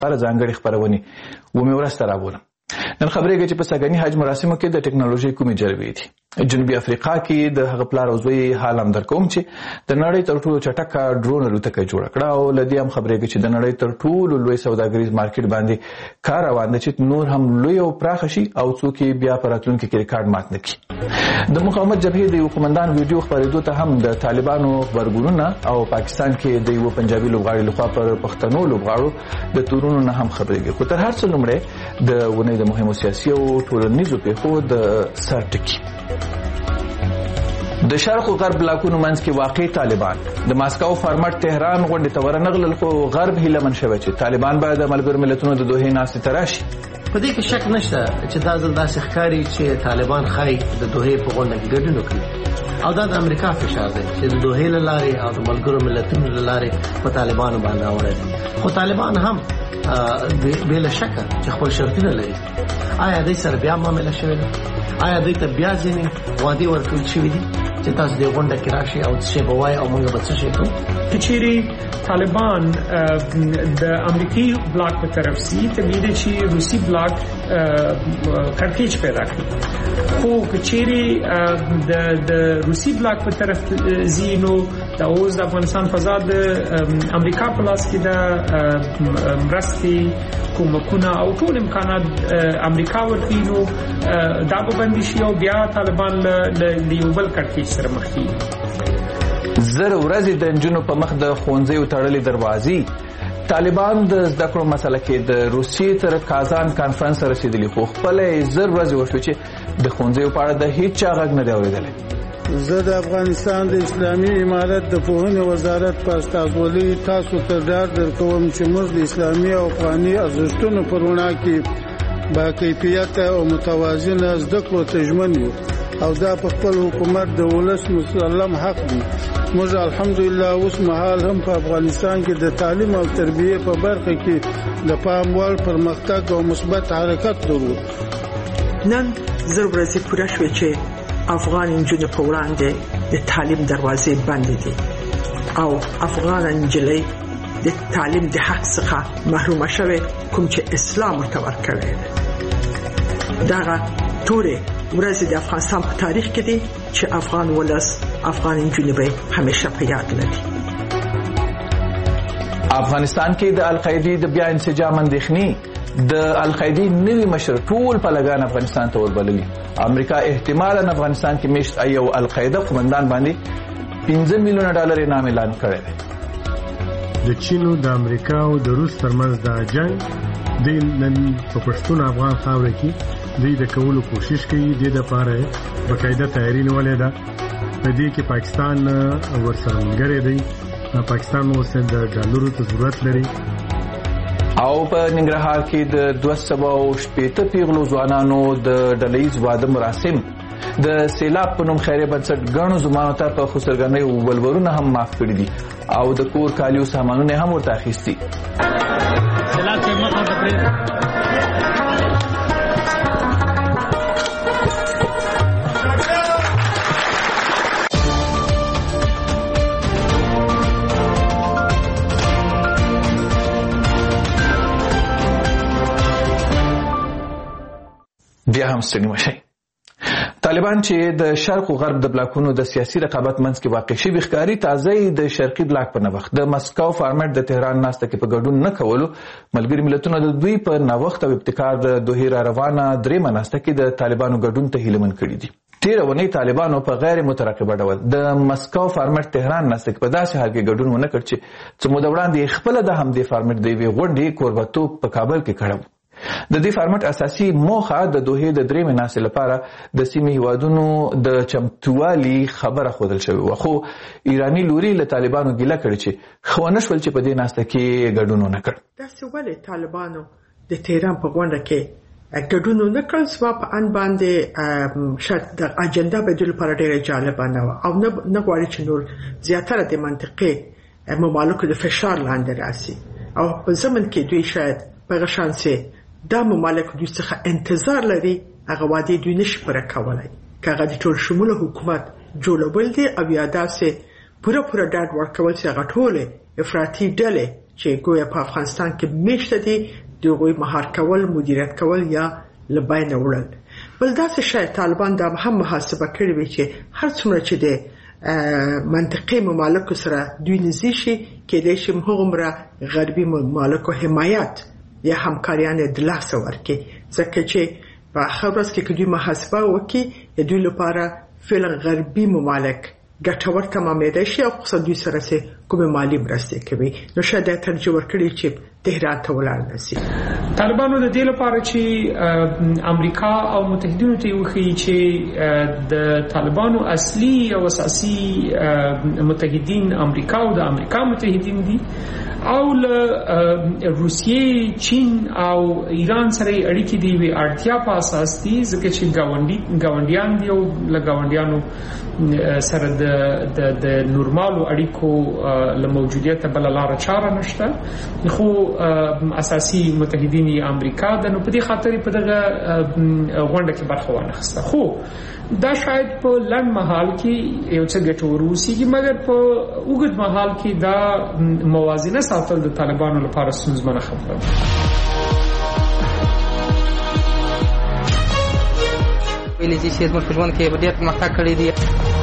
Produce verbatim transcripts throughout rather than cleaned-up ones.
لپاره ځانګړې خپرونې ومې ورسته راوړم. نن خبرېږي چې په سږني حج مراسمو کې د ټکنالوژي کومې جلبې دي. جنوبي افریقا کې د هغه پلار او زوی حال هم در کوم چې د نړۍ تر ټولو چټکه ډرون الوتکه جوړه کړه او له دې هم خبرېږي چې د نړۍ تر ټولو لوی سوداګریز مارکیټ باندې کار روان دی چې نور هم لوی او پراخه شي او څوک بیا په راتلونکي کې ریکارډ مات نه کړي. د مقاومت جبهې د یو قومندان ویډیو خپرېدو ته هم د طالبانو خبرګونونه او پاکستان کې د یو پنجابي لوبغاړي لخوا پر پښتنو لوبغاړو د تورونو نه هم خبرېږي. خو تر هر څه لومړی د ونې د مهمو سیاسي او ټولنیزو پیښو د سر ټکي. د شرق او غرب بلاکونو منځ کې واقع طالبان د ماسکو فارمټ تهران غونډې ته ورنغلل، خو غرب هیله من شوی چې طالبان باید د ملګرو ملتونو د دوحې ناستې ته راشي. په دې کې شک نشته چې دا ځل داسې ښکاري چې طالبان ښایي د دوحې په غونډه کې ګډون وکړي او دا د امریکا فشار دی چې د دوحې له لارې او د ملګرو ملتونو له لارې په طالبانو باندې راوړی دي. خو طالبان هم بې له شکه چې خپل شرطونه لري. آیا دوی سره بیا معامله شوې ده؟ آیا دوی ته بیا ځینې وعدې ورکړل شوي دي چې تاسو دې غونډه کې راشي او څه شی به وایي او موږ به څه شی کوو؟ که چیرې طالبان د امریکایي بلاک په طرف سي ته میده چې روسي بلاک کړکېچ پیدا کړي. خو که چیرې د د روسي بلاک په طرف ځي نو دا اوس د افغانستان فضا د امریکا په لاس کې د مرستې کومکونه او ټول امکانات امریکا ورکوي، نو دا به بندي شي او بیا طالبان له یو بل کړکېچ سره مخ کېږي. زر ورځې د نجونو په مخ د ښوونځیو تړلې دروازې. طالبان د زده کړو مسله کې د روسیې تر کازان کانفرنس رسیدلی، خو خپله زر ورځې وشوې چې د ښوونځیو په اړه د هیڅ چا غږ نه دی اورېدلی. زه د افغانستان د اسلامي امارت د پوهنې وزارت په استازولۍ تاسو ته ډاډ درکوم چې موږ د اسلامي او افغاني ارزښتونو په رڼا کې با کیفیته او متوازنه زده کړو ته ژمن یو او دا په خپل حکومت د ولس مسلم حق دی. موږ الحمدلله اوس مهال هم په افغانستان کې د تعلیم او تربیه په برخه کې د پام وړ پرمختګ او مثبت حرکت درلود. نن زر ورځې پوره شوې چې افغان نجونې په وړاندې د تعلیم دروازې بندې دي او افغان نجلۍ د تعلیم د حق څخه محرومه شوې کوم چې اسلام ورته ورکړی دی. دغه تورې ورځې د افغانستان په تاریخ کې دي چې افغان ولس افغان نجونې به همیشه په یاد لري. افغانستان کې د القاعدې د بیا انسجام اندېښنې. د القاعدې نوي مشر ټول پلګان افغانستان ته وربللي. امریکا احتمالاً افغانستان کې میشت یو القاعده قومندان باندې پنځه میلیونه ډالر انعام اعلان کړی دی. د چین او د امریکا او د روس ترمنځ د جنگ د نن په پښتون افغان خاوره کې د دې کولو کوشش کوي. د دې لپاره باقاعده تیاری نیولې ده. په دې کې پاکستان ورسره ملګری دی. پاکستان اوس د ډالرو ته ضرورت لري. او په ننګرهار کې د دوه سوه شپېته پیغلو ځوانانو د ډلهییز واده مراسم. د سیلاب په نوم خیریه بنسټ ګڼو زمانو ته په خسرګنۍ ولورونه هم معاف کړي دي او د کور کالیو سامانونه هم ورته اخیستي. بیا هم ستړي مشئ. طالبان چې د شرق او غرب د بلاکونو د سیاسي رقابت منځ کې واقع شوي ښکاري، تازه د شرقي بلاک په نوښت د مسکو فارمټ د تهران ناسته کې په ګډون نه کولو ملګري ملتونه د دوی په نوښت او ابتکار د دوحې را روانه درېیمه ناسته کې د طالبانو ګډون ته هیلهمن کړي دي. تېره اونۍ طالبانو په غیر مترقبه ډول د مسکو فارمټ تهران ناسته کې په داسې حال کې ګډون ونه کړ چې څه موده وړاندې خپله د همدې فارمټ د یوې غونډې کوربهتوب په کابل کې کړی و. د دې فارمټ اساسي موخه د دوحې د درېیمې ناستې لپاره د سیمې هیوادونو د چمتووالي خبره ښودل شوې وه، خو ایراني لوري له طالبانو ګیله کړې چې ښه ونه شول چې په دې ناسته کې ګډون ونه کړ. داسې ولې طالبانو د تهران په غونډه کې ګډون ونه کړ؟ زما په اند باندې شاید د اجنډا بدلولو لپاره ډېره جالبه نه وه او نه غواړي چې نور زیاتره د منطقې ممالکو د فشار لاندې راسي او په زمن کې دوی شاید په هغه شانسې دا ممالک دوی څخه انتظار لري هغه وعدې دوی نشي پوره کولی که هغه د ټول شموله حکومت جوړول دي او یا داسې پوره پوره ډاډ ورکول چې هغه ټولې افراطي ډلې چې ګویا په افغانستان کې میشته دي د هغوی مهار کول مدیریت کول یا له بینه وړل. بل داسې شاید طالبان دا هم محاسبه کړې وي چې هر څومره چې د منطقي ممالکو سره دوی نږدې شي کېدای شي هغومره غربي ممالکو حمایت یا همکاریان د لاسه ورکړي ځکه چې په آخر ورځ کې که دوی محاسبه وکړي د دوی لپاره فعلا غربي ممالک ګټور تمامېدای شي او خصوصا دوی سره چې کومې مالي مرستې کوي نو شاید دا ترجیح ورکړي چې تهران ته ولاړ نشي. طالبانو د دې لپاره چې امریکا او متحدینو ته وښیي چې د طالبانو اصلي او اساسي متحدین امریکا او د امریکا متحدین دي او له روسیې چین او ایران سره اړیکې دی وی اړتیا په اساس دي ځکه چې گاونډي گاونډیان دي او له گاونډیانو سره د د نورمالو اړیکو له موجودیت بل لاره چاره نشته خو اساسي متحدین امریکا د نو په دې خاطر په دغه غونډه کې برخه وانخسته. خو دا شاید په لنډ مهال کې یو څه ګټور وسی مګر په اوږد مهال کې دا موازنه ساتل د طالبانو لپاره ستونزمنه خبره ده. ویلي چې زموږ په ژوند کې ډېر پرمختګ کړی دی.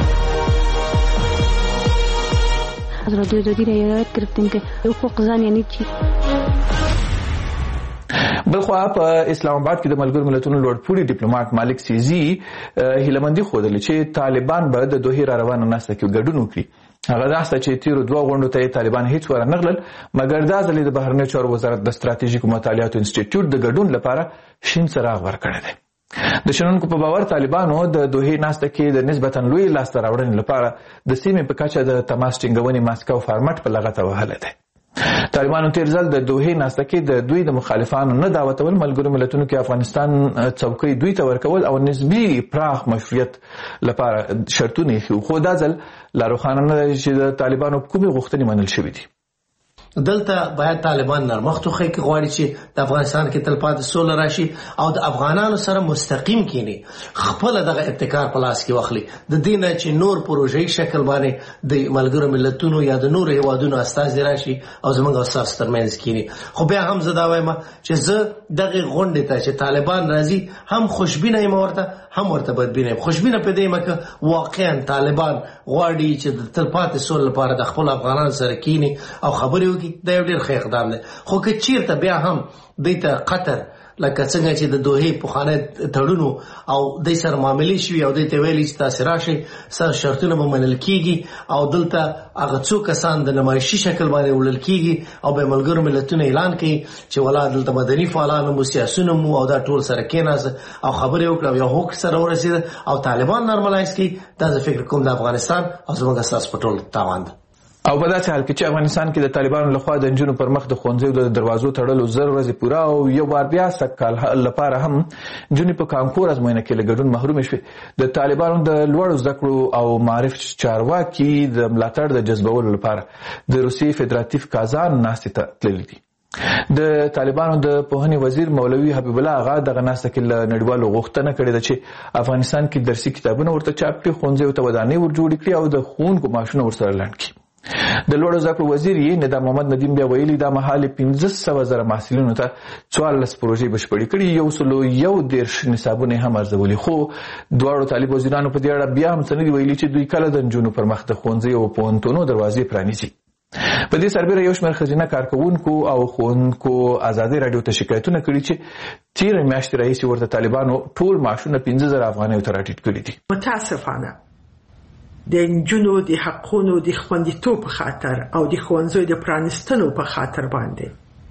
حضرت دوی د رعایت کړتن کې حقوق ځان یعنی چې بلخوا په اسلام آباد کې د ملګرو ملتونو لوړپوړي ډیپلوماټ مالک سیزي هیلمندي خوده چې طالبان به د دوه را روانه نسته کې ګډون وکړي. هغه داسته چې تیرو دوه غونډو ته طالبان هیڅ ور نه غلل مګر دا ځلې د بهرنیو چارو وزارت د ستراتیژیکو مطالعاتو انسټیټیوټ د ګډون لپاره شین څراغ ورکړی دی. د شنونکو په باور طالبانو د دوه ناسته کې د نسبتا لوی لاسته راوړنې لپاره د سیمې په کچه د تماس ټینګونې ماسکو فارمټ په لغته وهله ده. طالبانو تیر ځل د دوه ناسته کې د دوی د مخالفانو نه دعوتول ملګرو ملتونو کې افغانستان څوکۍ دوی ته ورکول او نسبی پراخ مشروعیت لپاره شرطونه خو خو دا ځل لا روښانه نه چې د طالبانو کومې غوښتنې منل شوې دي. دلته باید طالبان نرمښت وکړي چې غواړي چې د افغانستان کې تلپاتې سوله راشي او د افغانانو سره مستقیم کینی خپل دغه ابتکار په لاس کې واخلي د دې نه چې نور پروژې شکل باندې د ملګرو ملتونو یا د نور هیوادونو استازي راشي او زموږ استاد ترمنځ کینی. خو بیا هم زه دا وایم چې زه دغه غونډې ته چې طالبان راځي هم خوشبینه یم ورته هم ورته بدبینه یم. خوشبینه په دې مکه واقعا طالبان غواړي چې د تلپاتې سوله لپاره د خپل افغانانو سره کینی او خبرې دا یو ډېر ښه اقدام دی. خو که چیرته بیا هم دوی ته قطر لکه څنګه چې د دوحې پخوانی تړونو او دوی سره معاملې شوي او دوی ته ویلي چې تاسې راشئ ستاسو شرطونه به منل کېږي او دلته هغه څو کسان د نمایشي شکل باندې وړل کېږي او به ملګرو ملتونه اعلان کوي چې ولا دلته مدني فعالان مو سیاسونه مو او دا ټول سره کېناسته او خبرې وکړه او یو هوک سره ورسېده او طالبان نارملایز کوي. دا زه فکر کوم د افغانستان او زموږ ستاسو په ټول تاوان ده. او په داسې حال کې چې افغانستان کې د طالبانو لخوا د نجونو پر مخ د ښوونځیو د دروازو تړلو زر ورځې پوره او یو بار بیا سږ کال لپاره هم نجونې په کانکور ازموینه کې له ګډون محرومې شوې. د طالبانو د لوړو زده کړو او معارف چارواکي د ملاتړ د جذبولو لپاره د روسیې فدراتیف کازان ناستې ته تللي دي. د طالبانو د پوهنې وزیر مولوي حبیب الله آغا دغه ناسته کې له نړیوالو غوښتنه کړې ده چې افغانستان کې درسي کتابونه ورته چاپ کړي ښوونځیو ته ودانۍ ور جوړې کړي او د ښوونکو معاشونه ورسره لنډ کړي. د لوړو زده کړو وزیر یې ندا محمد ندیم بیا ویلي دا مهال پنځه سوه زره محصلینو ته څوارلس پروژې بشپړې کړي یو سلو یو دېرش نصابونه هم ارزولي. خو دواړو طالب وزیرانو په دې اړه بیا هم څه نه دي ویلي چې دوی کله د نجونو پر مخ د ښوونځیو او پوهنتونونو دروازې پرانیزي. په دې سربېره یو شمېر ښځینه کارکوونکو او ښوونکو ازادي راډیو ته شکایتونه کړي چې تېره میاشتې راهیسې ورته طالبانو ټول معاشونه پنځه زره افغانیو ته راټیټ کړي دي. متاسفانه د نجونو د حقونو د خوندیتوب په خاطر او د ښوونځیو د پرانیستلو په خاطر باندې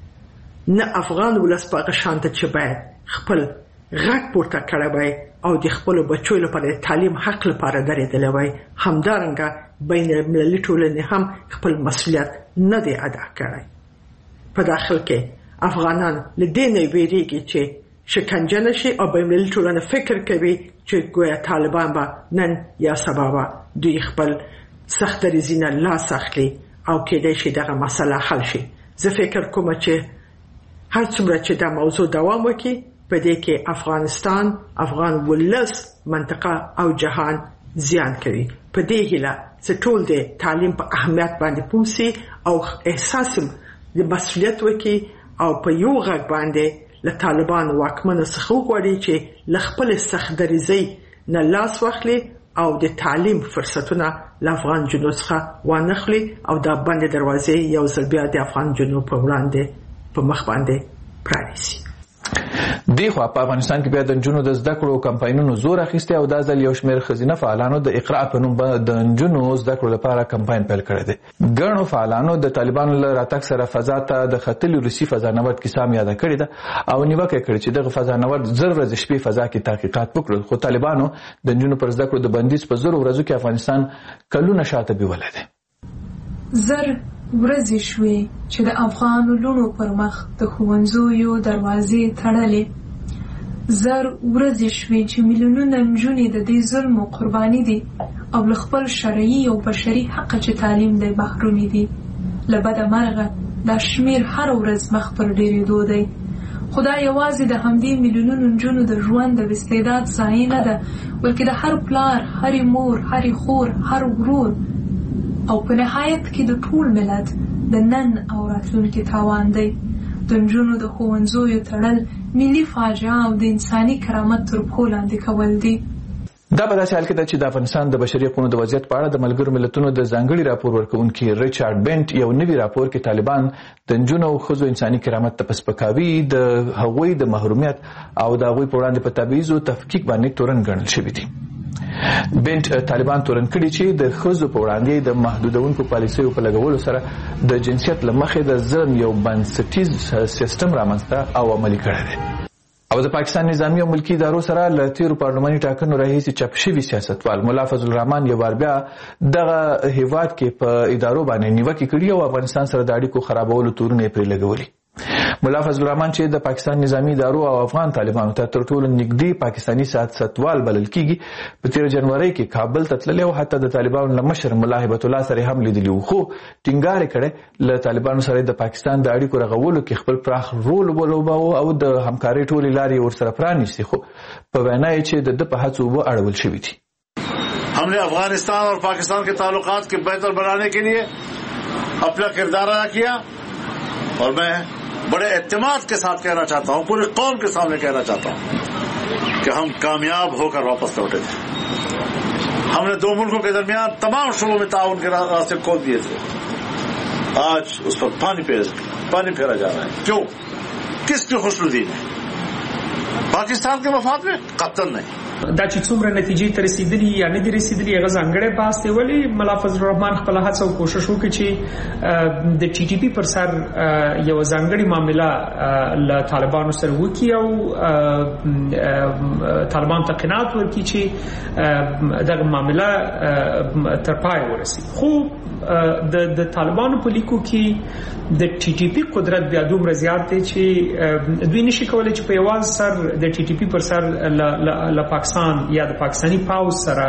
نه افغان ولس په هغه شانته چې باید خپل غږ پورته کړی وای او د خپلو بچو لپاره د تعلیم حق لپاره درېدلی وای همدارنګه بین المللي ټولنې هم خپل مسؤلیت نه دی ادا کړی. په داخل کې افغانان له دې نه ویریږي چې شکنجه نشي او بین المللي ټولنه فکر کوي چې ګویا طالبان به نن یا سبا به دوی خپل سخت دریځونه لاس اخلي او کېدای شي دغه مسله حل شي. زه فکر کوم چې هر څومره چې دا موضوع دوام وکړي په دې کې افغانستان افغان ولس منطقه او جهان زیان کوي. په دې هیله چې ټول د تعلیم په اهمیت باندې پوه سي او احساس د مسؤلیت وکړي او په یو غږ باندې له طالبان واکمنو څخه وغواړي چې له خپل سختدریزۍ نه لاس واخلي او د تعلیم فرصتونه له افغان جنوب څخه وانخلي او دا بندې دروازې یو ځل بیا د افغان جنوب په وړاندې په مخ باندې پرانیسي. دی خو په افغانستان کې بیا د نجونو د زده کړو کمپاینونو زور اخیستی او دا ځل یو شمېر ښځینه فعالانو د اقرا په نوم د نجونو زده کړو لپاره کمپاین پیل کړی دی. ګڼو فعالانو د طالبانو له راتګ سره فضا ته د ختلي روسي فضانورد کیسه هم یاده کړې ده او نیوکه کړې چې دغه فضانورد زر ورځې شپې فضا کې تحقیقات وکړل، خو طالبانو د نجونو پر زده کړو د بندیز په زرو ورځو کې افغانستان کلونه شاته بیولی دی. زر ورځې شوې چې د افغان لونو پر مخ د ښوونځیو دروازې تړلې، زر ورځې شوې چې میلیونونه نجونې د دې ظلمو قرباني دي او له خپل شرعي او بشري حق چې تعلیم دی محرومې دي. له بده مرغه دا شمېر هره ورځ مخ پر ډېرېدو دی. خو دا یوازې د همدې میلیونونو نجونو د ژوند د استعداد ضایع نه ده، بلکې د هر پلار، هرې مور، هرې خور، هر ورور او په نهایت کې د ټول ملت د نن او راتلونکي تاوان دی. د نجونو د ښوونځیو تړل ملي فاجعه او د انساني کرامت تر پښو لاندې کول دي. دا په داسې حال کې ده چې د افغانستان د بشري حقوقو د وضعیت په اړه د ملګرو ملتونو د ځانګړي راپور ورکوونکي ریچارډ بنټ یو نوي راپور کې طالبان د نجونو او ښځو انساني کرامت ته په سپکاوي، د هغوی د محرومیت او د هغوی په وړاندې په تبعیض او تفکیک باندې تورن ګڼل شوي دي. بنټ طالبان تورن کړي چې د ښځو په وړاندې د محدودونکو پالیسیو په لګولو سره د جنسیت له مخې د ظلم یو بنسټیز سیستم رامنځته او عملي کړی دی. او د پاکستان نظامی او ملکی ادارو سره له تیرو پارلماني ټاکنو راهیسې چپ شوي سیاستوال ملا فضل الرحمن یو بار بیا دغه هیواد کې په ادارو باندې نیوکې کړي او افغانستان سره د اړیکو خرابولو تورونه یې پرې لګولي. ملا فضل الرحمن چې د پاکستان نظامی ادارو او افغان طالبانو ته تر ټولو نږدې پاکستاني سیاستوال بلل کیږي، په تیر جنوري کې کابل ته تللی او حتی د طالبانو له مشر ملا هیبت الله سره هم لیدلی وو، خو ټینګار یې کړی له طالبانو سره د پاکستان د اړیکو رغولو کې خپل پراخ رول ولوباوه او د همکارۍ ټولې لارې ورسره پرانیستې، خو په وینا یې چې د ده په هڅو اوبه اړول شوي دي. ہم نے افغانستان اور پاکستان کے تعلقات کے بہتر بنانے کے لیے اپنا کردار ادا کیا اور میں بڑے اعتماد کے ساتھ کہنا چاہتا ہوں، پورے قوم کے سامنے کہنا چاہتا ہوں کہ ہم کامیاب ہو کر واپس لوٹے تھے. ہم نے دو ملکوں کے درمیان تمام شعبوں میں تعاون کے راستے کھول دیے تھے. آج اس پر پانی پانی پھیرا جا رہا ہے. کیوں؟ کس کی خوشنودی میں؟ پاکستان کے مفاد میں؟ قطعاً نہیں. دا چې څومره نتیجې ته رسیدلي یا نه دي رسیدلي هغه ځانګړی بحث دی، ولې ملا فضل الرحمن خپله هڅه او کوشش وکړي چې د ټي ټي پي پر سر یوه ځانګړې معامله له طالبانو سره وکړي او طالبانو ته قناعت ورکړي چې دغه معامله تر پای ورسي. خو د د طالبانو په لیکو کې د ټي ټي پي قدرت بیا دومره زیات دی چې دوی نشي کولی چې په یوازې سر د ټي ټي پي پر سر له پاکستان یا د پاکستاني پاوز سره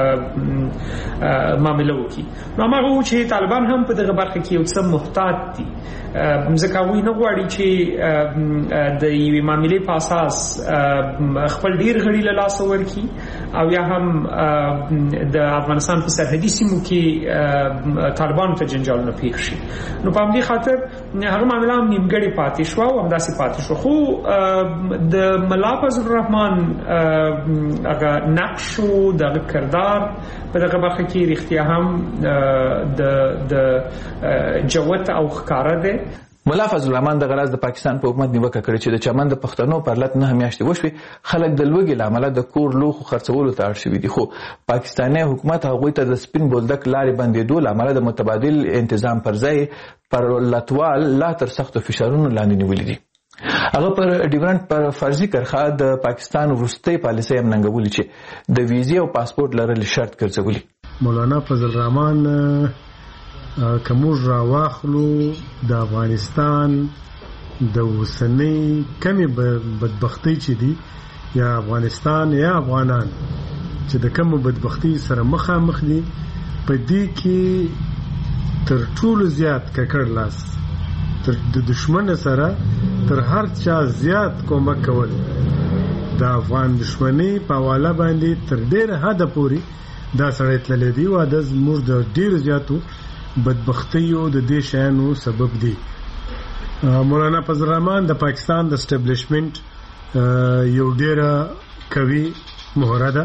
معامله وکړي. نو هماغه و چې طالبان هم په دغه برخه کې یو څه محتاط دي، ځکه هغوی نه غواړي چې د یوې معاملې په اساس خپل ډېر غړي له لاسه ورکړي او یا هم د افغانستان په سرحدي سیمو کې طالبانو ته جنجالونه پېښ شي. نو په همدې خاطر هغه معامله هم نیمګړې پاتې شوه او همداسې پاتې شوه. خو د ملا فضل الرحمن هغه نقش او دغه کردار په دغه برخه کې رښتیا هم د د جوت او ښکاره دی. ملا فضل الرحمن د غراز د پاکستان په حکومت نیوکه کړې چې د چمن د پښتنو پر لټ نه میاشتې وشوي، خلک د لوږې له امله د کور لوښو خرڅولو ته اړ شوي دي، خو پاکستاني حکومت هغوی ته د سپین بولدک لارې بندېدو له امله د متبادل انتظام پر ځای پر لټوال لا تر سختو فشارونو لاندې نیولي دي. هغه پر ډیورنټ پر فرضي کرښه د پاکستان وروستۍ پالیسۍ هم ننګولي چې د ویزې او پاسپورت لرل شرط ګرځولي. مولانا فضل الرحمن که موږ راواخلو د افغانستان د اوسنۍ کمې بدبختۍ چې دي یا افغانستان یا افغانان چې د کمو بدبختۍ سره مخامخ دي، په دې کې تر ټولو زیات ککړ لاس تر د دشمن سره تر هر چا زیات کومک کول د افغان دشمنی په حواله باندې تر ډېر حده پورې دا سړی تللی دی او دا زموږ د ډېرو زیاتو بدبختیو د دې شیانو سبب دی. مولانا فضل الرحمن د پاکستان د اسټابلیشمنت یو ډیره قوي مهره ده.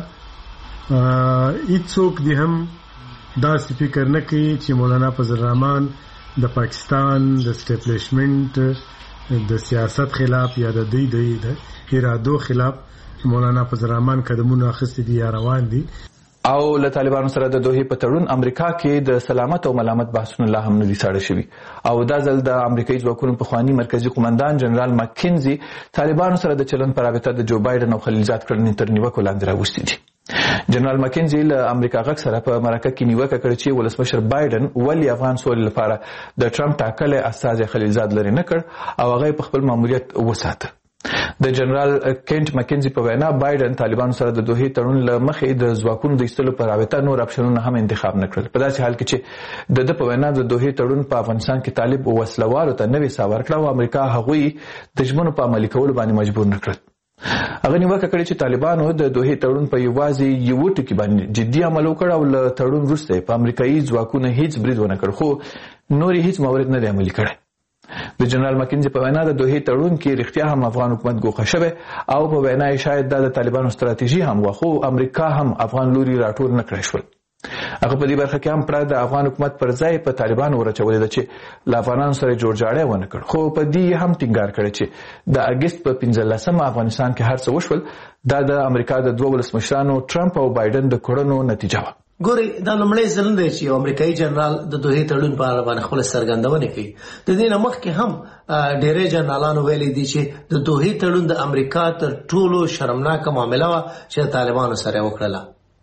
هیڅوک دې هم داسې فکر نه کوي چې مولانا فضل الرحمن د پاکستان د اسټابلیشمنت د سیاست خلاف یا د دوی د ارادو خلاف مولانا فضل الرحمن قدمونه اخیستي دي یا روان دي. او له طالبانو سره د دوحې په تړون امریکا کې د سلامت او ملامت بحثونه لا هم نه دي ساړه شوي او دا ځل د امریکایي ځواکونو پخواني مرکزي قومندان جنرال مکینزي طالبانو سره د چلند په رابطه د جو بایډن او خلیلزاد کړنې تر نیوکو لاندې راوستي دي. جنرال مکینزي له امریکا غږ سره په مرکه کې نیوکه کړې چې ولسمشر بایډن ولې افغان سولې لپاره د ټرمپ ټاکلی استازی خلیلزاد لرې نه کړ او هغه په خپل ماموریت وساته. د جنرال کینټ مکینزي په وینا بایډن طالبانو سره د دوحې تړون له مخې د ځواکونو د ایستلو په رابطه نور اپشنونه هم انتخاب نه کړل. په داسې حال کې چې د ده په وینا د دوحې تړون په افغانستان کې طالب وسلوالو ته نوې ساه ورکړه او امریکا هغوی د ژمنو په عملي کولو باندې مجبور نه کړل. هغه نیوکه کړې چې طالبانو د دوحې تړون په یوازې یو ټکي باندې جدي عمل وکړ او له تړون وروسته په امریکایي ځواکونو هیڅ برید ونه کړ خو نور هیڅ مورد نه دی عملي کړی. د جنرال مکینزي په وینا د دوحې تړون کې رښتیا هم افغان حکومت ګوښه شوی او په وینا یې شاید دا د طالبانو ستراتیژي هم وه خو امریکا هم افغان لوري راټول نه کړی شول. هغه په دې برخه کې هم پړه د افغان حکومت پر ځای په طالبانو ورچولې ده چې له افغانانو سره جوړجاړی ونه کړ خو په دې هم ټینګار کړی چې د اګست په پنځلسمه افغانستان کې هر څه وشول دا د امریکا د دوه ولسمشرانو ټرمپ او بایډن د کړنو نتیجه وه. ګوري دا لومړی ځل دی چې امریکایي جنرال د دوحې تړون په اړه باندې خپل څرګندونه کوي. د دې نه مخکې هم ډېری جنرالانو ویلي دي چې د دوحې تړون د امریکا تر ټولو شرمناکه معامله وه چې د طالبانو سره وکړله.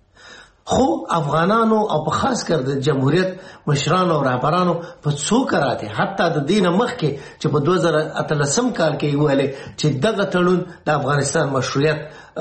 خو افغانانو او په خاص کر د جمهوریت مشرانو او رهبرانو په څو کراته حتی د دې نه مخکې چې په دوه زره اتلسم کال کې ویلي چې دغه تړون د افغانستان مشروعیت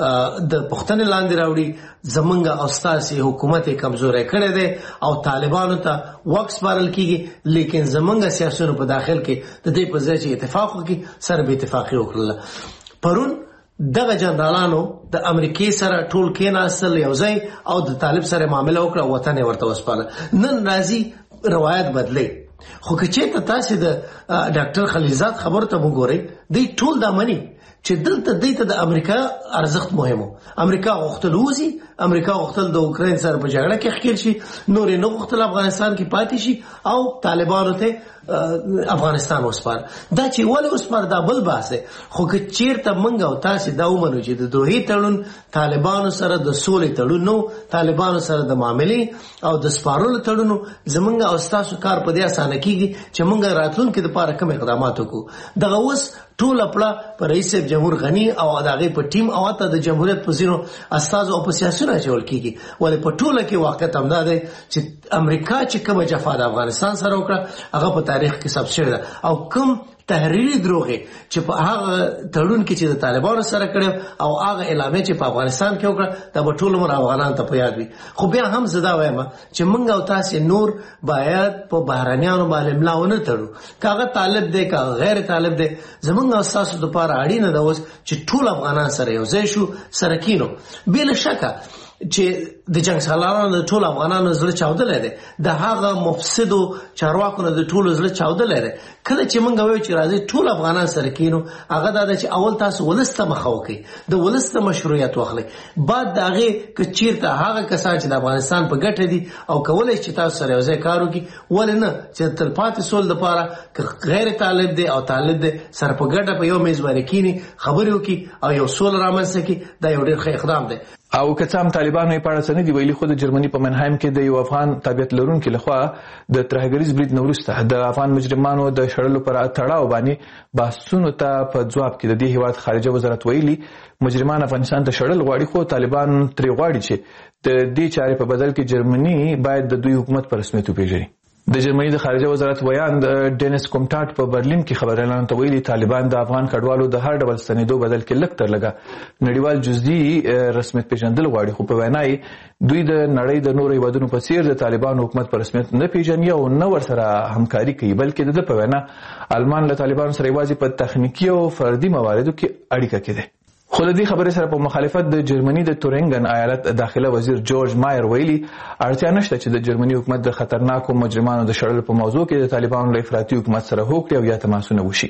د پښتنې لاندې راوړي زمونږ او ستاسې حکومت یې کمزوری کړی دی او طالبانو ته واک سپارل کیږي لیکن زمونږ سیاسیونو په داخل کې د دې په ځای چې اتفاق وکړي سره به اتفاقي وکړله. پرون دغه جنرالانو د امریکای سره ټول کېناستل یو ځای او د طالب سره معامله وکړه وطن یې ورته وسپاره. نن راځي روایت بدلی خو که چېرته تاسې د ډاکټر خلیلزاد خبرو ته وګورئ دوی ټول دا مني چې دلته دوی ته د امریکا ارزښت مهم و. امریکا غوښتل وځي امریکا غوښتل د اوکراین سره په جګړه کې ښکېل شي نور یې نه غوښتل افغانستان کې پاتې شي او طالبانو ته افغانستان وسپار. دا چې ولې وسپار دا بل بحث دی خو که چېرته موږ او تاسې دا ومنو چې د دوحې تړون طالبانو سره د سولې تړون نه طالبانو سره د معاملې او د سپارلو تړونو زموږ او ستاسو کار په دې اسانه کېږي چې موږ راتلونکي دپاره کوم اقدامات وکړو. دغه اوس ټوله پړه په رئیس صاحب جمهور غني او د هغې په ټیم او حتی د جمهوریت په ځینو استازو او په سیاسیونو اچول کېږي. ولې په ټوله کې واقعیت همدا دی چې امریکا چې کومه جفا د افغانستان سره وکړه هغه په تاریخ کې ثبت شوې ده او کوم تحریري دروغې چې په هغه تړون کې چې د طالبانو سره کړی او هغه اعلامیه چې په افغانستان کې وکړه دا به ټول عمر افغانانو ته په یاد وي. خو بیا هم زه دا وایم چې موږ او تاسې نور باید په بهرنیانو باندې ملا ونه تړو که هغه طالب دی که هغه غیر طالب دی. زموږ او ستاسو دپاره اړینه ده اوس چې ټول افغانان سره یو ځای شو سره کینو. بې له شکه چې د جنگ سالارانو د ټول افغانانو زړه چاودلی دی د هغه مفسدو چارواکو نه د ټولو زړه چاودلی دی. کله چې موږ وایو چې راځئ ټول افغانان سره کینو هغه دا ده چې اول تاسو ولس ته مخه وکړئ د ولس ته مشروعیت واخلئ بعد د هغې که چېرته هغه کسان چې د افغانستان په ګټه دي او کولی چې تاسو سره یو ځای کار وکړي ولې نه چې د تلپاتې سول دپاره که غیر طالب دی او طالب دی سره په ګټه په یو میز باندې کیني خبرې وکړي او یو سوله رامنځته کړي دا یو ډېر ښه اقدام دی. او که څه هم طالبانو یې په اړه څه نه دي ویلي خو د جرمني په منهایم کې د یو افغان تابعیت لرونکي لخوا د ترهګریز برید نه وروسته د افغان مجرمانو د شړلو پر تړاو باندې بحثونو ته په ځواب کې د دې هیواد خارجه وزارت ویلي مجرمان افغانستان ته شړل غواړي خو طالبان ترې غواړي چې د دې چارې په بدل کې جرمني باید د دوی حکومت په رسمیت وپېژني. د جرمني د خارجه وزارت ویان ډینس کومټاټ په برلین کې خبريالانو ته ویلي طالبان د افغان کډوالو د هر ډول ستنېدو بدل کې لږ تر لږه نړیوال جزدي رسمیت پیژندل غواړي خو په وینا یې دوی د نړۍ د نورو هیوادونو په څیر د طالبانو حکومت په رسمیت نه پیژني او نه ورسره همکاري کوي بلکې د په وینا آلمان له طالبانو سره یوازې په تخنیکي او فردي مواردو کې اړیکه کې ده. خو د دې خبرې سره په مخالفت د جرمني د تورنګن ایالت داخله وزیر جورج مایر ویلي اړتیا نشته چې د جرمني حکومت د خطرناکو مجرمانو د شړلو په موضوع کې د طالبانو له افراطي حکومت سره هوکړې او یا تماسونه وشي.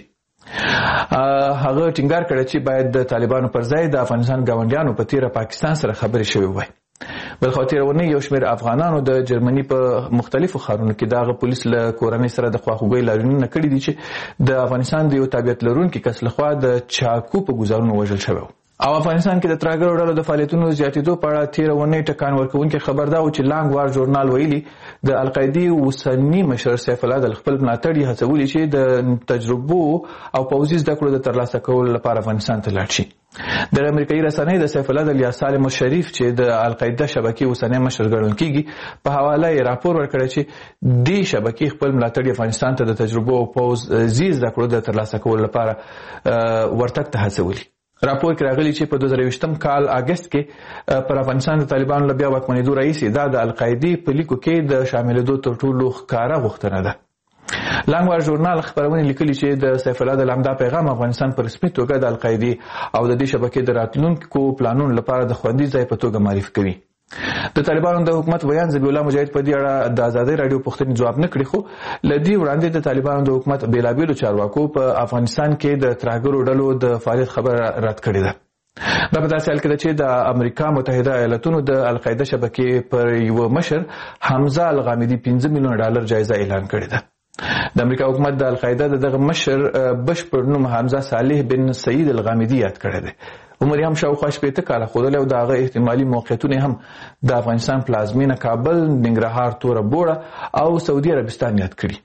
هغه ټینګار کړی چې باید د طالبانو پر ځای د افغانستان ګاونډیانو په تیره پاکستان سره خبرې شوې وای. بلخو تېره اونۍ یو شمېر افغانانو د جرمني په مختلفو ښارونو کې دغه پولیس له کورنۍ سره د خواخوږۍ لاریونونه کړي دي چې د افغانستان د یو تابعیت لرونکي کس لخوا د چاقو په ګوزارونو وژل شوی او افغانستان کې د ترهګرو ډلو د فعالیتونو زیاتېدو په اړه تېره اونۍ ټکان ورکوونکی خبر دا و چې لانګ وار ژورنال ویلي د القاعدې اوسني مشر سیف الله د خپل ملاتړي هڅولي چې د تجربو او پوځي زده کړو د ترلاسه کولو لپاره افغانستان ته لاړ شي. د امریکایي رسنۍ د سیف الله د الیا سالم الشریف چې د القاعده شبکې اوسنی مشر ګڼل کیږي په حواله یې راپور ورکړی چې دې شبکې خپل ملاتړي افغانستان ته د تجربو او پوځي زده کړو د ترلاسه کولو لپاره ورتګ ته هڅولي. راپور کې راغلی چې په دوه زره یوویشتم کال اگست کې پر افغانستان د طالبانو له بیا واکمنېدو راهیسې دا د القاعدې په لیکو کې د شاملېدو تر ټولو ښکاره غوښتنه ده. لانګوار ژورنال خبرونه لیکلي چې د سیف الله د لامدا پیغام افغانستان په رسمي توګه د القاعدې او د دې شبکې د راتلونکو پلانونو لپاره د خوندي ځای په توګه معرفي کوي. د طالبانو د حکومت ویان ذبیح الله مجاهد په دې اړه د ازادۍ راډیو پوښتنې جواب نه کړي، خو له دې وړاندې د طالبانو د حکومت بېلابېلو چارواکو په افغانستان کې د ترهګرو ډلو د فعالیت خبره رد کړې ده. دا په داسې حال کې ده چې د امریکا متحده ایالتونو د القاعده شبکې پر یو مشر حمزه الغامدي پنځه میلیونه ډالر جایزه اعلان کړې ده. د امریکا حکومت د القاعده د دغه مشر بشپړ نوم حمزه صالح بن سعید الغامدي یاد کړی دی. عمر یې هم شاوخوا شپېته کاله ښودلی او د هغه احتمالي موقعیتونه هم د افغانستان پلازمینه کابل، ننګرهار، توره بوړه او سعودي عربستان یاد کړي.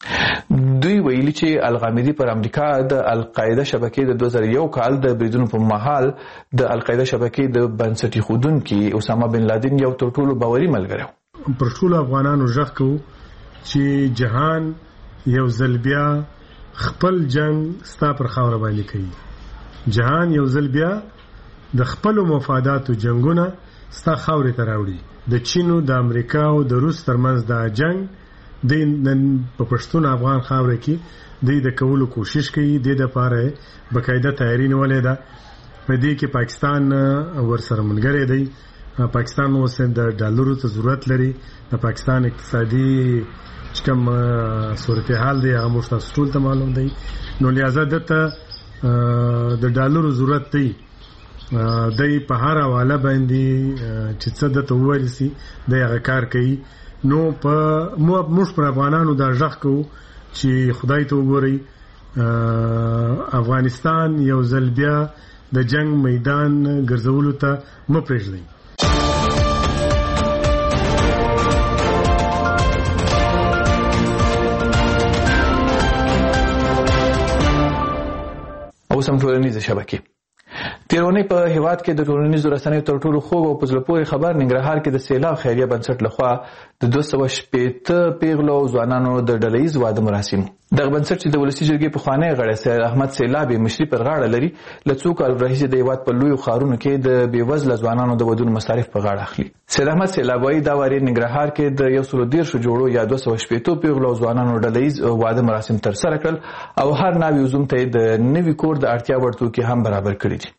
دوی ویلي چې الغامدي پر امریکا د القاعده شبکې د دوه زره یو کال د بریدونو په مهال د القاعده شبکې د بنسټ ایښودونکي اسامه بن لادن یو تر ټولو باوري ملګری و. پر ټولو افغانانو غږ کوو چې جهان یو ځل بیا خپل جنگ ستا پر خاوره باندې کوي. جهان یو ځل بیا د خپلو مفاداتو جنگونه ستا خاورې ته راوړي. د چین او د امریکا او د روس ترمنځ دا جنگ د نن په پښتون افغان خاوره کې د د کولو کوشش کوي. د دپاره بقاعده تیاری نیولې ده. په دې کې پاکستان ورسره ملګری دی. پاکستان اوس د ډالرو ته ضرورت لري. د پاکستان اقتصادي چې کوم صورتحال دی هغه موږ تاسو ټول ته معلوم دی. نو لہذا دته د ډالرو ضرورت دی. دی په هر حواله باندې چې څه دته وویل سي دی هغه کار کوي. نو په موږ پر افغانانو دا غږ کوو چې خدای ته وګورئ، افغانستان یو ځل بیا د جنگ میدان ګرځولو ته مه پرېږدئ. اوس هم ټولنیزه شبکې. تېره اونۍ په هېواد کې د ټولنیزو رسنیو تر ټولو خوږ او په زړه پورې خبر ننګرهار کې د سیلاب خیریه بنسټ لخوا د دوه سوه شپېته پیغلو او ځوانانو د ډله ییز واده مراسم. دغه بنسټ چې د ولسي جرګې پخوانی غړی سید احمد سیلاب یې مشري پر غاړه لري، له څو کالو راهیسې د هېواد په لویو ښارونو کې د بېوزله ځوانانو د ودونو مصارف په غاړه اخلي. سید احمد سیلاب وایي دا وارې ننګرهار کې د یو سلو دېرشو جوړو یا دوه سوه شپېتو پیغلو او ځوانانو ډله ییز واده مراسم ترسره کړل او هر ناوې وزوم ته یې د نوي کور د اړتیا وړ توکي هم برابر کړي دي.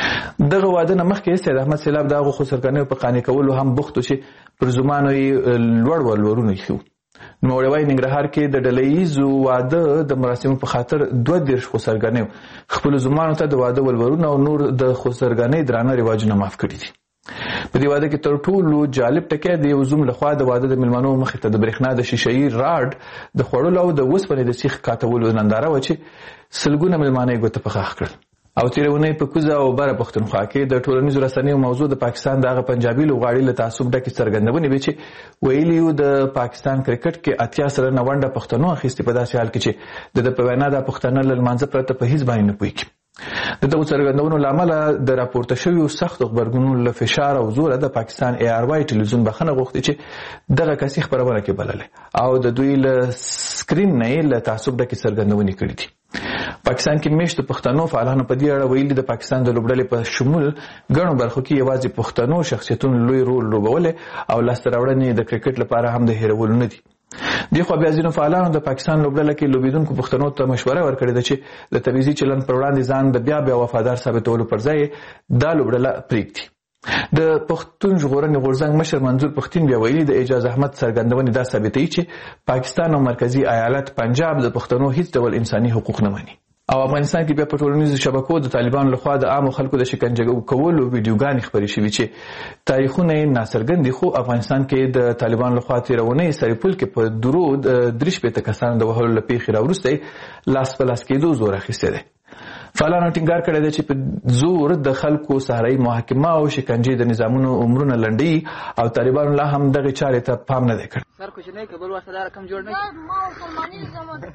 دغه واده نه مخکې سید احمد سیلاب د هغو خسرګنیو په قانع کولو هم بوخت و چې پر زومانو یې لوړ ولورونه ایښي وو. نوموړی وایي ننګرهار کې د ډله ییزو واده د مراسمو په خاطر دوه دېرش خسرګنیو خپلو زومانو ته د واده ولورونه او نور د خسرګنۍ درانه رواجونه معاف کړي دي. په دې واده کې تر ټولو جالب ټکی د یو زوم لخوا د واده د میلمنو مخې ته د برېښنا د شیشهیي راډ د خوړلو او د اوسپنې د سیخ کاتولو ننداره وه چې سلګونه میلمانه یې ګوته په غاښ کړل. او تېره اونۍ په کوزه او بره پښتونخوا کې د ټولنیزو رسنیو موضوع د پاکستان د هغه پنجابي لوبغاړي له تعصب ډکې څرګندونې وې چې ویلي وو د پاکستان کرکټ کې اتیا سلنه ونډه پښتنو اخیستې، په داسې حال کې چې د ده په وینا دا پښتانه له لمانځه پرته په هېڅ باندې نه پوهېږي. د دغو څرګندونو له امله د راپورته شویو سختو غبرګونونو له فشار او زوره د پاکستان ای آر واي ټلویزیون بخښنه غوښتې چې دغه کسي خپرونه کې بللې او د دوی له سکرین نه یې له تعصب ډکې څرګندونې کړي دي. پاکستان کې میشتو پښتنو فعالانو په دې اړه ویلي د پاکستان د لوبډلې په شمول ګڼو برخو کې یوازې پښتنو شخصیتونو لوی رول لوبولی او لاسته راوړنې د کرکټ لپاره هم د هېرولو نه دي. دې خوا بیا ځینو فعالانو د پاکستان لوبډله کې لوبېدونکو پښتنو ته مشوره ورکړې ده چې د تبعیضي چلند پر وړاندې ځان د بیا بیا وفادار ثابتولو پر ځای دا لوبډله پرېږدي. د پښتون ژغورنې غورځنګ مشر منظور پښتین بیا ویلي د اعجاز احمد څرګندونې دا ثابتوي چې پاکستان او مرکزي ایالت پنجاب د پښتنو هیڅ ډول انساني حقوق نه مني او افغانستان کې بیا په ټولنیزو شبکو د طالبانو لخوا د عامو خلکو د شکنجه کولو ویډیوګانې خپرې شوي چې تاریخونه یې ناڅرګند دي، خو افغانستان کې د طالبانو لخوا تېره اونۍ سرپل کې په درو درې شپېته کسانو د وهلو له پیښې راوروسته یې لاس په لاس کېدو زور اخیستی دی. فعالانو ټینګار کړی دی چې په زور د خلکو صحرایي محاکمه او شکنجې د نظامونو عمرونه لنډوي او طالبانو لا هم دغې چارې ته پام نه دی کړی. سر کوچنی که بل وخت دا رقم جوړ نه کړي ما مسلماني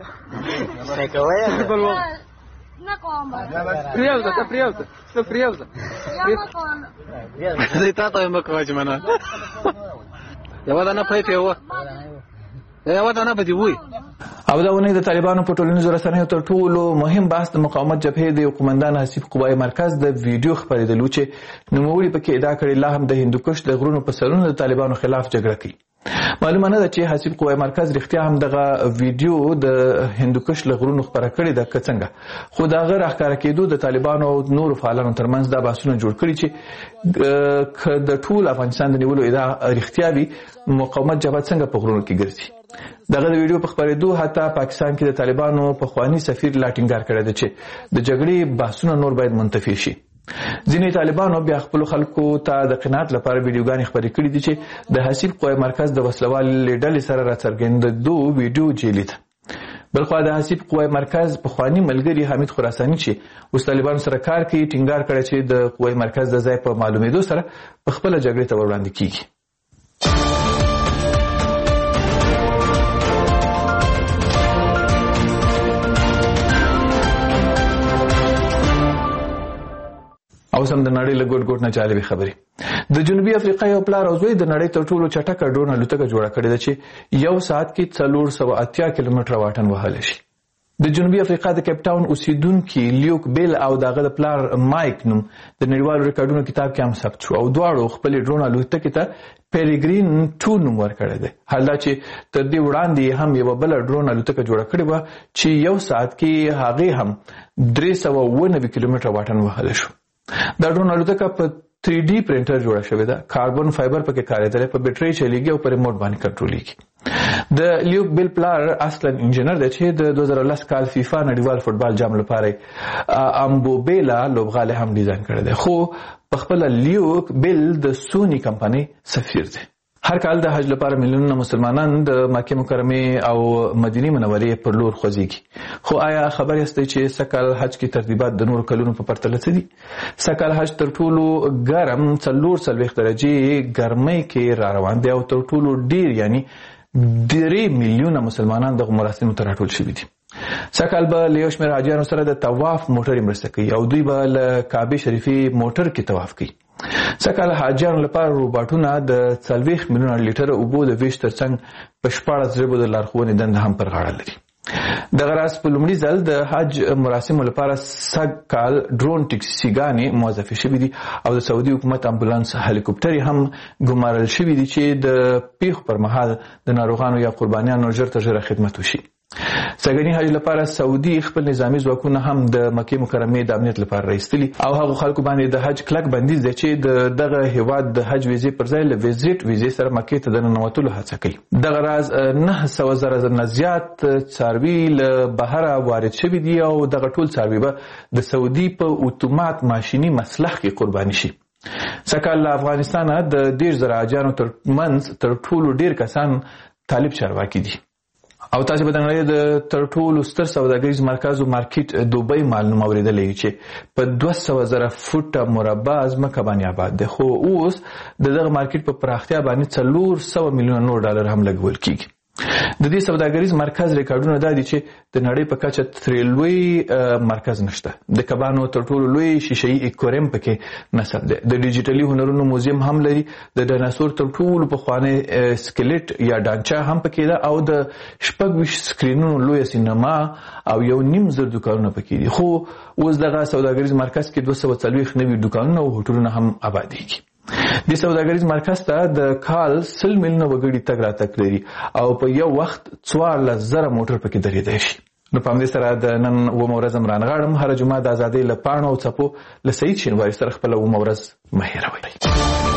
زمون نه کوم پریوزه ته پریوزه ته پریوزه زه تا ته یم کوم چې منه یو دا نه پېټه یو یو دا نه بدی وای. او دا ونې د طالبانو په ټولنیزو رسنیو تر ټولو مهم بحث د مقاومت جبهې د قومندان حسیب قوای مرکز د ویډیو خپرېدلو چې نوموړي پکې ادعا کړې لا هم د هندوکش د غرونو په سرونو د طالبانو خلاف جګړه کوي. معلومه نه ده چې حسیب قوای مرکز رښتیا هم دغه ویډیو د هندوکش له غرونو خپره کړې ده که څنګه، خو د هغه راښکاره کېدو د طالبانو او نورو فعالانو ترمنځ دا بحثونه جوړ کړي چې که د ټول افغانستان د نیولو ادعا رښتیا وي مقاومت جبهه څنګه په غرونو کې ګرځي. دغه د ویډیو په خپرېدو حتی پاکستان کې د طالبانو پخواني سفیر لا ټینګار کړی دی چې د جګړې بحثونه نور باید منتفي شي. ځینې طالبانو بیا خپلو خلکو ته د قناعت لپاره ویډیوګانې خپرې کړي دي چې د حسیب قوای مرکز د وسلوالې ډلې سره راڅرګندېدو ویډیو جعلي ده. بلخوا د حسیب قوای مرکز پخواني ملګري حمید خراساني چې اوس طالبانو سره کار کوي ټینګار کړی چې د قوای مرکز د ځای په معلومېدو سره پخپله جګړې ته وړاندې کیږي. او سم د نړۍ له ګوټ ګوټ نه جالبې خبرې. د جنوبي افریقا یو پلار او زوی د نړۍ تر ټولو چټکه ډرون الوتکه جوړه کړې ده چې یو ساعت کې څلور سوه اتیا کیلومتره واټن وهلی شي. د جنوبي افریقا د کیپ ټاون اوسیدونکي لیوک بیل او د هغه د پلار مایک نوم د نړیوالو ریکارډونو کتاب کې هم ثبت شو او دواړو خپلې ډرون الوتکې ته پیریګرین ټو نوم ورکړی دی. حال دا چې تر دې وړاندې هم یوه بله ډرون الوتکه جوړه کړې وه چې یو ساعت کې هغې هم درې سوه اووه نوي کیلومتره واټن وهلی شو. دا ډرون الوتکه په تھری ډي پرنټر جوړه شوې ده، کاربن فایبر پکې کارېدلی، په بیټرۍ چلیږي او په ریموټ باندې کنټرولېږي. د لیوک بیل پلار اصلا انجینر دی چې د دوه زره لس کال فیفا نړیوال فوټبال جام لپاره امبوبیلا لوبغالی هم ډیزاین کړی دی، خو په خپله لیوک بیل د سونی کمپنۍ سفیر دی. هر کال د حج لپاره میلیونونه مسلمانان د مکې مکرمې او مدینې منورې پر لور خوځېږي. خو آیا خبر یاستئ چې سږکال حج کې ترتیبات د نورو کلونو په پرتله څه دي؟ سږکال حج تر ټولو ګرم څلور څلوېښت درجې ګرمۍ کې را روان دی او تر ټولو ډیر یعنی درې میلیونه مسلمانان دغه مراسمو ته راټول شوي دي. سږکال به له یو شمېر حاجیانو سره د طواف موټرې مرسته کوي او دوی به له کعبې شریفې موټر کې طواف کوي. سږکال حاجیانو لپاره روباټونه د څلوېښت میلیونه لیټره اوبو د ویش ترڅنګ په شپاړس ژبو د لارښوونې دنده هم پر غاړه لري. دغه راز په لومړي ځل د حج مراسمو لپاره سږکال ډرون ټکسیګانې موظفې شوي دي او د سعودي حکومت امبولانس هلیکوپټرې هم ګمارل شوي دي چې د پیښو پر مهال د ناروغانو یا قربانیانو ژر تر ژره خدمت وشي. سږني حج لپاره سعودي خپل نظامي ځواکونه هم د مکې مکرمې د امنیت لپاره راایستلي او هغو خلکو باندې د حج کلک بندیز دی چې د دغه هیواد د حج ویزې پر ځای له ویزیټ ویزې سره مکې ته د ننوتلو هڅه کوي. دغه راز نه سوه زره نه زیات څاروي له بهره وارد شوي دي او دغه ټول څاروي به د سعودي په اتومات ماشیني مسلخ کې قرباني شي. سږکال له افغانستانه د دېرش زره حاجیانو تر منځ تر ټولو ډیر کسان طالب چارواکي دي. او تاسو به د نړۍ د تر ټولو ستر سوداګریز مرکز او مارکیټ دوبۍ مال نوم اورېدلی چې په دوه سوه زره فوټه مربع ځمکه باندې آباد دی، خو اوس د دغه مارکیټ په پراختیا باندې څلور سوه میلیونه نور ډالر هم لګول کیږي. د دې سوداګریز مرکز ریکارډونه دا دي چې د نړۍ په کچه ترې لوی مرکز نشته. د کبانو تر ټولو لوی شیشه‌ایي ایکوریم پکې نصب دی. د ډیجیټلي هنرونو موزیم هم لري. د ډایناسور تر ټولو پخوانی سکلیټ یا ډانچه هم پکې ده او د شپږ ویشت سکرینونو لویه سینما او یو نیم زر دوکانونه پکې دي. خو اوس دغه سوداګریز مرکز کې دوه سوه څلوېښت نوي دوکانونه او هوټلونه هم آبادېږي. د سوداګریز مرکز ته د کال سل میلیونه وګړي تګ راتګ لري او په یو وخت څوارلس زره موټر پکې درېدی شي. نو په همدې سره د نن اوومه ورځ هم رانغاړم. هره جمعه د ازادۍ له پاڼو او څپو له سعید شینواري سره خپله اوومه ورځ مه هېروئ.